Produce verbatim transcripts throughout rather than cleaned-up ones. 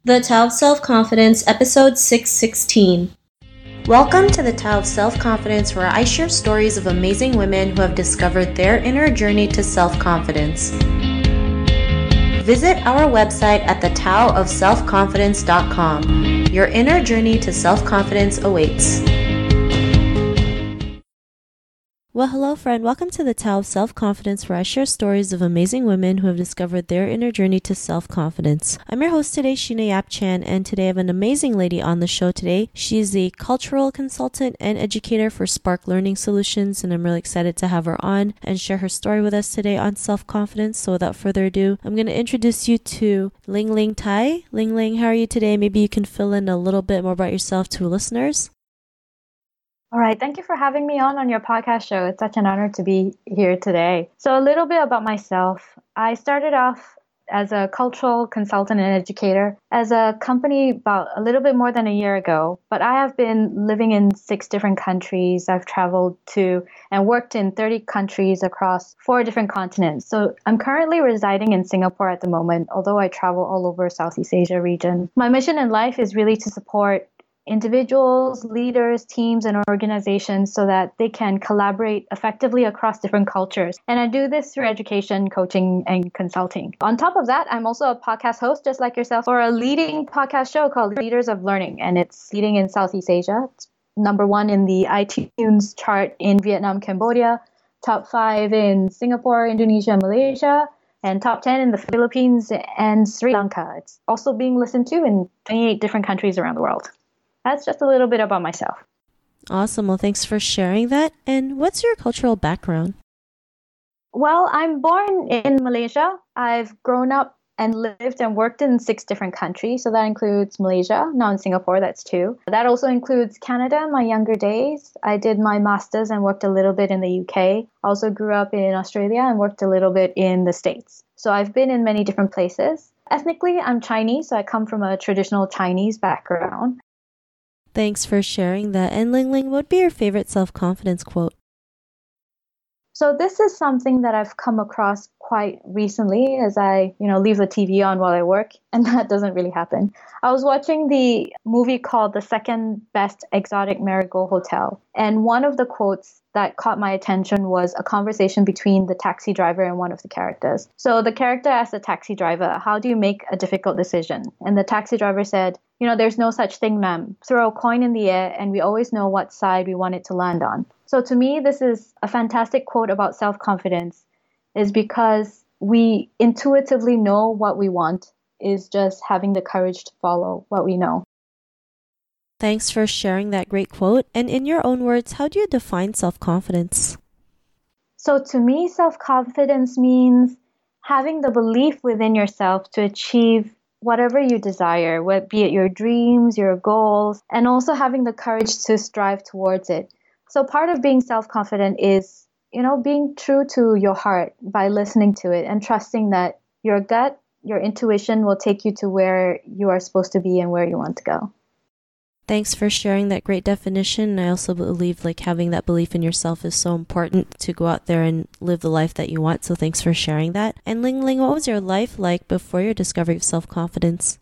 The Tao of Self-Confidence, Episode six sixteen. Welcome to the Tao of Self-Confidence, where I share stories of amazing women who have discovered their inner journey to self-confidence. Visit our website at the tao of self confidence dot com. Your inner journey to self-confidence awaits. Well, hello friend, welcome to the Tao of Self-Confidence, where I share stories of amazing women who have discovered their inner journey to self-confidence. I'm your host today, Sheena Yap Chan, and today I have an amazing lady on the show today. She's a cultural consultant and educator for Spark Learning Solutions, and I'm really excited to have her on and share her story with us today on self-confidence. So without further ado, I'm going to introduce you to Ling Ling Tai. Ling Ling, how are you today? Maybe you can fill in a little bit more about yourself to listeners. All right. Thank you for having me on on your podcast show. It's such an honor to be here today. So a little bit about myself. I started off as a cultural consultant and educator as a company about a little bit more than a year ago. But I have been living in six different countries. I've traveled to and worked in thirty countries across four different continents. So I'm currently residing in Singapore at the moment, although I travel all over Southeast Asia region. My mission in life is really to support individuals, leaders, teams, and organizations so that they can collaborate effectively across different cultures. And I do this through education, coaching, and consulting. On top of that, I'm also a podcast host, just like yourself, for a leading podcast show called Leaders of Learning, and it's leading in Southeast Asia. It's number one in the iTunes chart in Vietnam, Cambodia, top five in Singapore, Indonesia, and Malaysia, and top ten in the Philippines and Sri Lanka. It's also being listened to in twenty-eight different countries around the world. That's just a little bit about myself. Awesome. Well, thanks for sharing that. And what's your cultural background? Well, I'm born in Malaysia. I've grown up and lived and worked in six different countries. So that includes Malaysia, now in Singapore, that's two. That also includes Canada in my younger days. I did my master's and worked a little bit in the U K. I also grew up in Australia and worked a little bit in the States. So I've been in many different places. Ethnically, I'm Chinese, so I come from a traditional Chinese background. Thanks for sharing that. And Ling Ling, what would be your favorite self-confidence quote? So this is something that I've come across quite recently as I, you know, leave the T V on while I work, and that doesn't really happen. I was watching the movie called The Second Best Exotic Marigold Hotel, and one of the quotes that caught my attention was a conversation between the taxi driver and one of the characters. So the character asked the taxi driver, "How do you make a difficult decision?" And the taxi driver said, "You know, there's no such thing, ma'am. Throw a coin in the air and we always know what side we want it to land on." So to me, this is a fantastic quote about self-confidence, is because we intuitively know what we want, is just having the courage to follow what we know. Thanks for sharing that great quote. And in your own words, how do you define self-confidence? So to me, self-confidence means having the belief within yourself to achieve whatever you desire, be it your dreams, your goals, and also having the courage to strive towards it. So part of being self-confident is, you know, being true to your heart by listening to it and trusting that your gut, your intuition will take you to where you are supposed to be and where you want to go. Thanks for sharing that great definition. I also believe like having that belief in yourself is so important to go out there and live the life that you want. So thanks for sharing that. And Ling Ling, what was your life like before your discovery of self-confidence?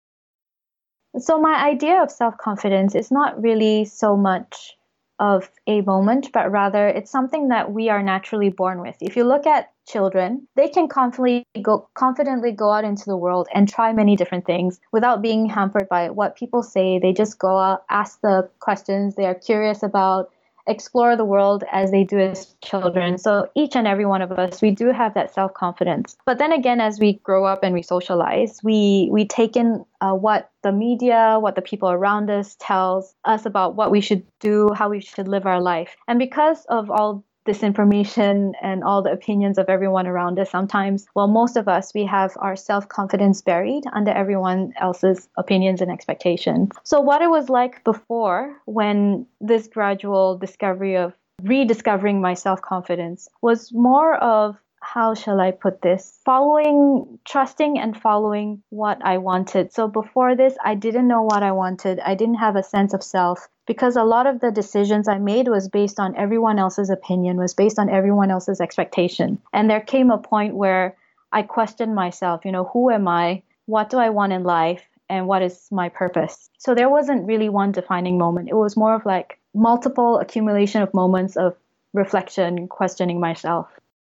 So my idea of self-confidence is not really so much of a moment, but rather it's something that we are naturally born with. If you look at children, they can confidently go, confidently go out into the world and try many different things without being hampered by what people say. They just go out, ask the questions they are curious about, explore the world as they do as children. So each and every one of us, we do have that self-confidence. But then again, as we grow up and we socialize, we, we take in uh, what the media, what the people around us tells us about what we should do, how we should live our life. And because of all this information and all the opinions of everyone around us, sometimes, well, most of us, we have our self-confidence buried under everyone else's opinions and expectations. So what it was like before, when this gradual discovery of rediscovering my self-confidence was more of, how shall I put this? Following, trusting and following what I wanted. So before this, I didn't know what I wanted. I didn't have a sense of self, because a lot of the decisions I made was based on everyone else's opinion, was based on everyone else's expectation. And there came a point where I questioned myself, you know, who am I? What do I want in life? and what is my purpose. So there wasn't really one defining moment. It was more of like multiple accumulation of moments of reflection, questioning myself.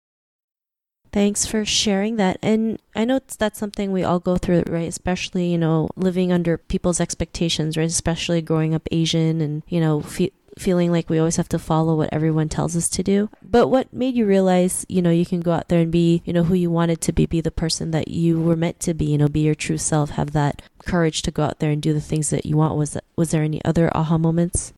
Thanks for sharing that. And I know that's something we all go through, right? Especially, you know, living under people's expectations, right? Especially growing up Asian and, you know, fe- feeling like we always have to follow what everyone tells us to do. But what made you realize, you know, you can go out there and be, you know, who you wanted to be, be the person that you were meant to be, you know, be your true self, have that courage to go out there and do the things that you want? Was that, was there any other aha moments?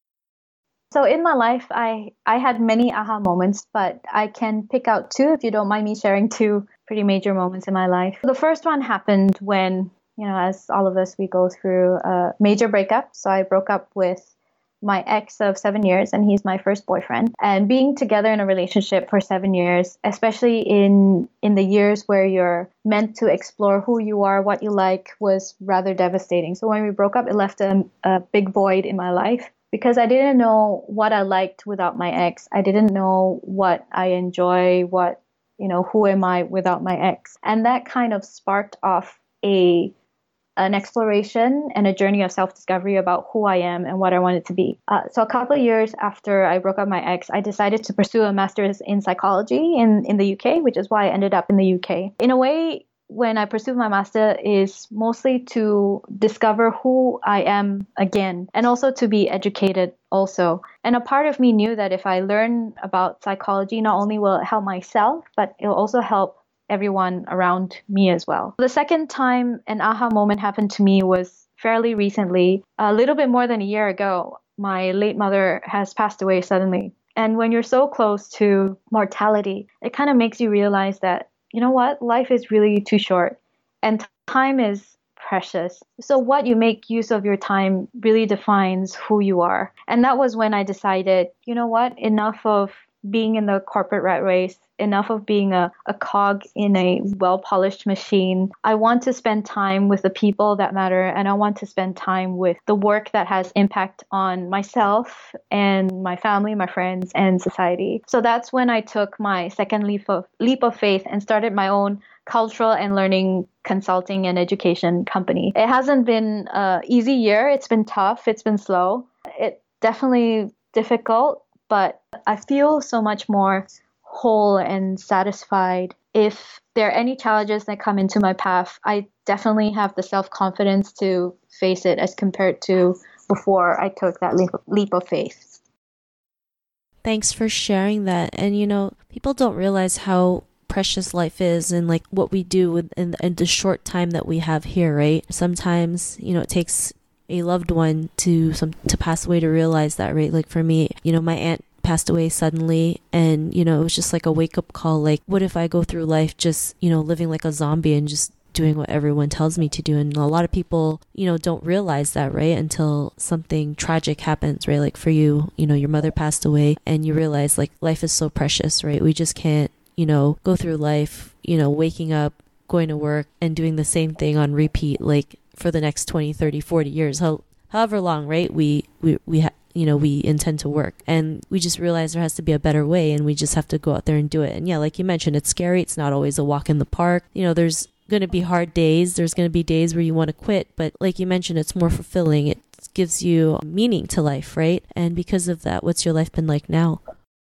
So in my life, I, I had many aha moments, but I can pick out two if you don't mind me sharing two pretty major moments in my life. The first one happened when, you know, as all of us, we go through a major breakup. So I broke up with my ex of seven years and he's my first boyfriend. And being together in a relationship for seven years, especially in, in the years where you're meant to explore who you are, what you like, was rather devastating. So when we broke up, it left a, a big void in my life. Because I didn't know what I liked without my ex. I didn't know what I enjoy, what, you know, who am I without my ex. And that kind of sparked off a an exploration and a journey of self-discovery about who I am and what I wanted to be. Uh, so a couple of years after I broke up my ex, I decided to pursue a master's in psychology in, in the U K, which is why I ended up in the U K. In a way, when I pursued my master is mostly to discover who I am again and also to be educated also. And a part of me knew that if I learn about psychology, not only will it help myself, but it will also help everyone around me as well. The second time an aha moment happened to me was fairly recently, a little bit more than a year ago. My late mother has passed away suddenly. And when you're so close to mortality, it kind of makes you realize that, you know what, life is really too short and time is precious. So what you make use of your time really defines who you are. And that was when I decided, you know what, enough of being in the corporate rat race, enough of being a, a cog in a well-polished machine. I want to spend time with the people that matter, and I want to spend time with the work that has impact on myself and my family, my friends, and society. So that's when I took my second leap of leap of faith and started my own cultural and learning consulting and education company. It hasn't been an easy year. It's been tough. It's been slow. It's definitely difficult, but I feel so much more whole and satisfied. If there are any challenges that come into my path, I definitely have the self-confidence to face it as compared to before I took that leap, leap of faith. Thanks for sharing that. And, you know, people don't realize how precious life is and like what we do in, in, in the short time that we have here, right? Sometimes, you know, it takes a loved one to some to pass away to realize that, right? Like for me, you know, my aunt passed away suddenly, and you know, it was just like a wake-up call. Like, what if I go through life just, you know, living like a zombie and just doing what everyone tells me to do? And a lot of people, you know, don't realize that, right, until something tragic happens, right? Like for you, you know, your mother passed away and you realize like life is so precious, right? We just can't, you know, go through life, you know, waking up, going to work and doing the same thing on repeat like for the next twenty, thirty, forty years, how, however long, right, we we we have, you know, we intend to work. And we just realize there has to be a better way, and we just have to go out there and do it. And yeah, like you mentioned, it's scary. It's not always a walk in the park. You know, there's going to be hard days. There's going to be days where you want to quit. But like you mentioned, it's more fulfilling. It gives you meaning to life, right? And because of that, what's your life been like now?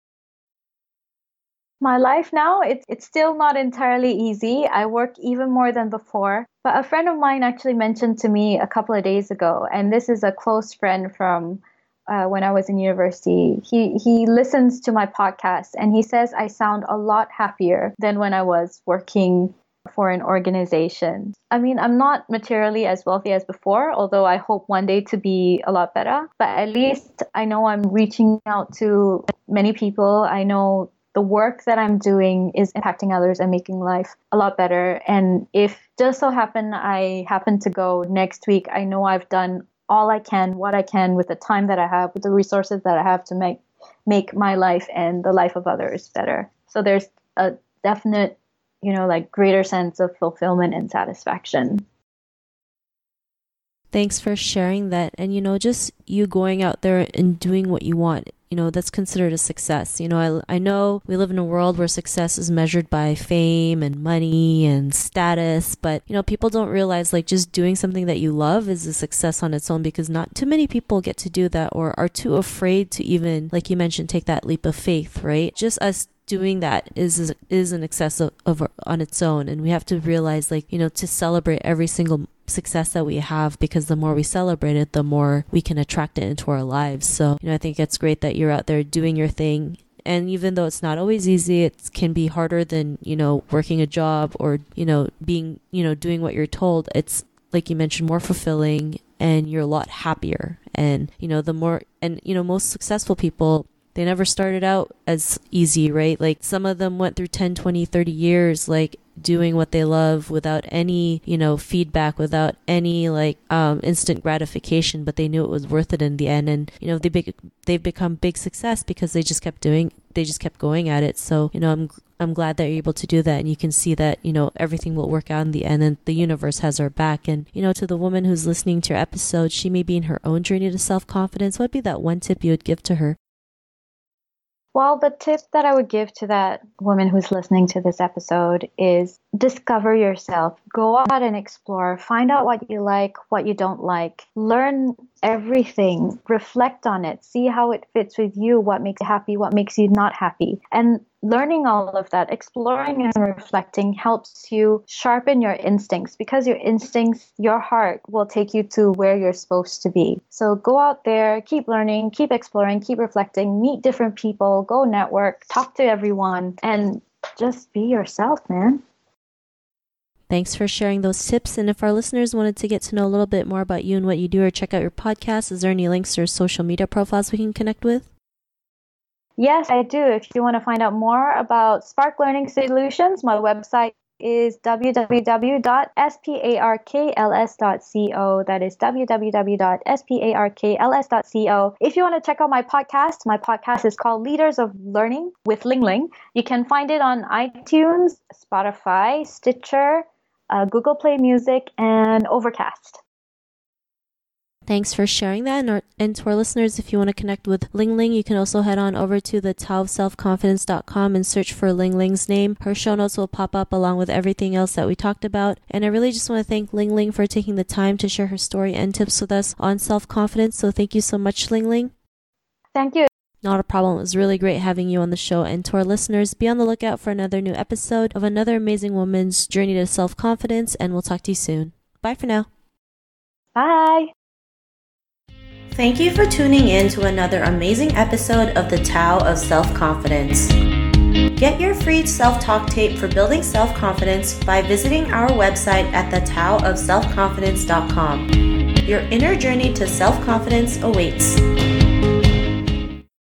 My life now, it's it's still not entirely easy. I work even more than before. But a friend of mine actually mentioned to me a couple of days ago, and this is a close friend from uh, when I was in university. He he listens to my podcast, and he says I sound a lot happier than when I was working for an organization. I mean, I'm not materially as wealthy as before, although I hope one day to be a lot better. But at least I know I'm reaching out to many people. I know the work that I'm doing is impacting others and making life a lot better. And if just so happen I happen to go next week, I know I've done all I can, what I can with the time that I have, with the resources that I have to make make my life and the life of others better. So there's a definite, you know, like greater sense of fulfillment and satisfaction. Thanks for sharing that. And, you know, just you going out there and doing what you want, you know, that's considered a success. You know, I, I know we live in a world where success is measured by fame and money and status, but, you know, people don't realize like just doing something that you love is a success on its own, because not too many people get to do that or are too afraid to even, like you mentioned, take that leap of faith, right? Just us doing that is is an excess of, of on its own, and we have to realize, like, you know, to celebrate every single success that we have, because the more we celebrate it, the more we can attract it into our lives. So, you know, I think it's great that you're out there doing your thing. And even though it's not always easy, it can be harder than, you know, working a job or, you know, being, you know, doing what you're told. It's, like you mentioned, more fulfilling, and you're a lot happier. And, you know, the more, and, you know, most successful people, they never started out as easy, right? Like some of them went through ten, twenty, thirty years, like doing what they love without any, you know, feedback, without any like um, instant gratification, but they knew it was worth it in the end. And, you know, they big, they've become big success because they just kept doing, they just kept going at it. So, you know, I'm, I'm glad that you're able to do that. And you can see that, you know, everything will work out in the end, and the universe has our back. And, you know, to the woman who's listening to your episode, she may be in her own journey to self-confidence. What would be that one tip you would give to her? Well, the tip that I would give to that woman who's listening to this episode is discover yourself. Go out and explore. Find out what you like, what you don't like. Learn everything. Reflect on it. See how it fits with you, what makes you happy, what makes you not happy. And learning all of that, exploring and reflecting helps you sharpen your instincts, because your instincts, your heart will take you to where you're supposed to be. So go out there, keep learning, keep exploring, keep reflecting, meet different people, go network, talk to everyone, and just be yourself, man. Thanks for sharing those tips. And if our listeners wanted to get to know a little bit more about you and what you do, or check out your podcast, is there any links or social media profiles we can connect with? Yes, I do. If you want to find out more about Spark Learning Solutions, my website is w w w dot sparkls dot co. That is w w w dot sparkls dot co. If you want to check out my podcast, my podcast is called Leaders of Learning with Ling Ling. You can find it on iTunes, Spotify, Stitcher, uh, Google Play Music, and Overcast. Thanks for sharing that. And, our, and to our listeners, if you want to connect with Ling Ling, you can also head on over to the tao of self confidence dot com and search for Ling Ling's name. Her show notes will pop up along with everything else that we talked about. And I really just want to thank Ling Ling for taking the time to share her story and tips with us on self-confidence. So thank you so much, Ling Ling. Thank you. Not a problem. It was really great having you on the show. And to our listeners, be on the lookout for another new episode of another amazing woman's journey to self-confidence. And we'll talk to you soon. Bye for now. Bye. Thank you for tuning in to another amazing episode of the Tao of Self-Confidence. Get your free self-talk tape for building self-confidence by visiting our website at the tao of self confidence dot com. Your inner journey to self-confidence awaits.